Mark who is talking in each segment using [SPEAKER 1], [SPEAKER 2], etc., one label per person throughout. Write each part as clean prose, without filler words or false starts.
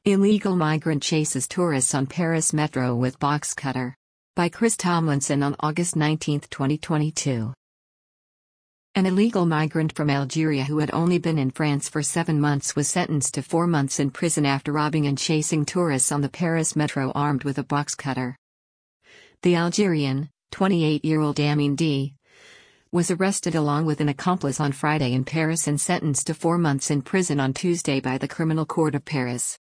[SPEAKER 1] Illegal migrant chases tourists on Paris metro with box cutter. By Chris Tomlinson on August 19, 2022. An illegal migrant from Algeria who had only been in France for 7 months was sentenced to 4 months in prison after robbing and chasing tourists on the Paris metro armed with a box cutter. The Algerian, 28-year-old Amine D., was arrested along with an accomplice on Friday in Paris and sentenced to 4 months in prison on Tuesday by the Criminal Court of Paris.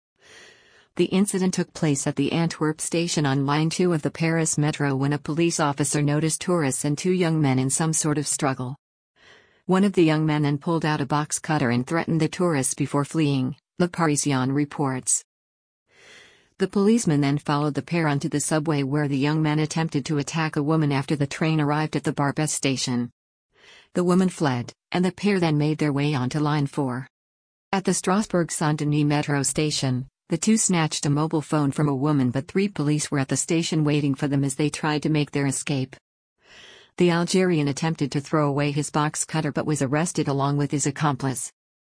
[SPEAKER 1] The incident took place at the Antwerp station on Line 2 of the Paris metro when a police officer noticed tourists and 2 young men in some sort of struggle. One of the young men then pulled out a box cutter and threatened the tourists before fleeing, Le Parisien reports. The policeman then followed the pair onto the subway where the young men attempted to attack a woman after the train arrived at the Barbès station. The woman fled, and the pair then made their way onto Line 4. At the Strasbourg-Saint-Denis metro station, the two snatched a mobile phone from a woman, but 3 police were at the station waiting for them as they tried to make their escape. The Algerian attempted to throw away his box cutter but was arrested along with his accomplice.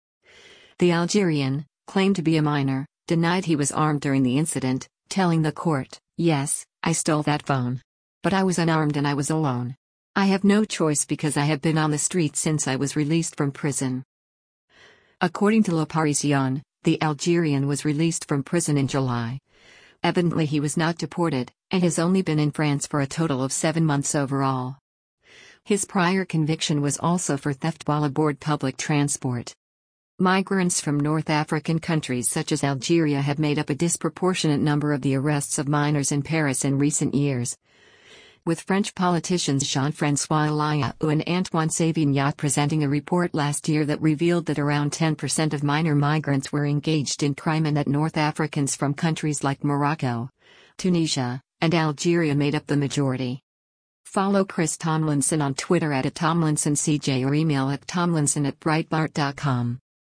[SPEAKER 1] The Algerian, claimed to be a minor, denied he was armed during the incident, telling the court, "Yes, I stole that phone. But I was unarmed and I was alone. I have no choice because I have been on the street since I was released from prison." According to Le Parisien, the Algerian was released from prison in July. Evidently he was not deported, and has only been in France for a total of 7 months overall. His prior conviction was also for theft while aboard public transport. Migrants from North African countries such as Algeria have made up a disproportionate number of the arrests of minors in Paris in recent years, with French politicians Jean-François Eliaou and Antoine Savignac presenting a report last year that revealed that around 10% of minor migrants were engaged in crime and that North Africans from countries like Morocco, Tunisia, and Algeria made up the majority. Follow Chris Tomlinson on Twitter @TomlinsonCJ or email at tomlinson@breitbart.com.